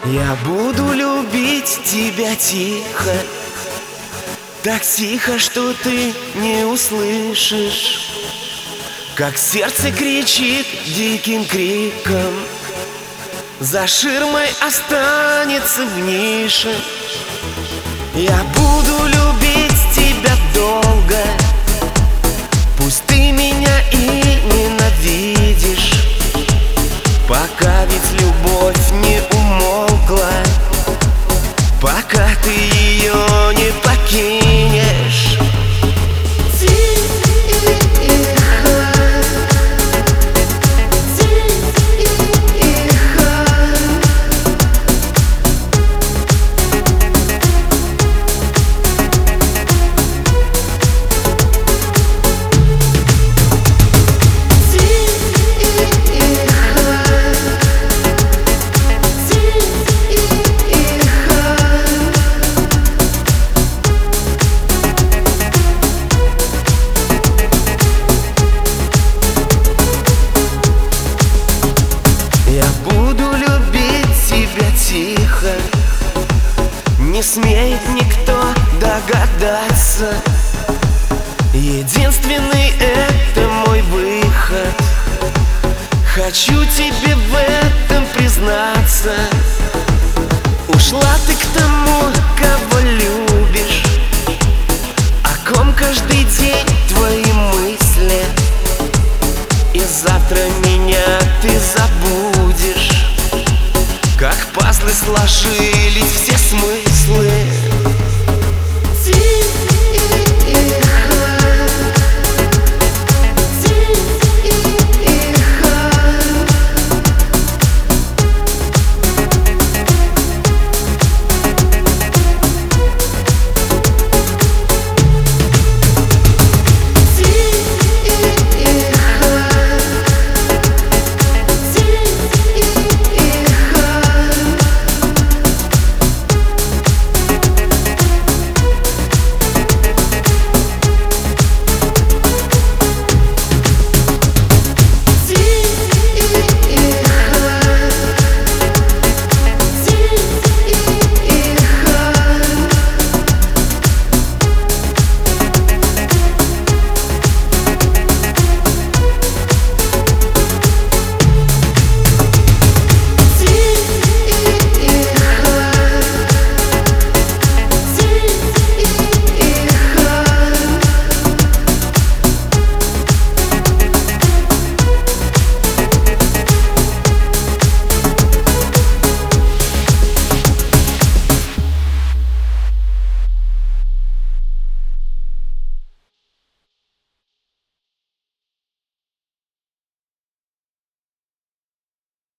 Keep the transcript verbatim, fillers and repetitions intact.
Я буду любить тебя тихо, так тихо, что ты не услышишь, как сердце кричит диким криком, за ширмой останется в нише. Я буду любить тебя долго, пусть ты меня и ненавидишь, пока ведь любовь не умолкла, пока ты ее не покинешь. Я буду любить тебя тихо, не смеет никто догадаться. Единственный это мой выход. Хочу тебе в этом признаться. Ушла ты к тому, кого любишь, о ком каждый день твои мысли, и завтра меня ты забудешь, как пазлы сложились все смыслы.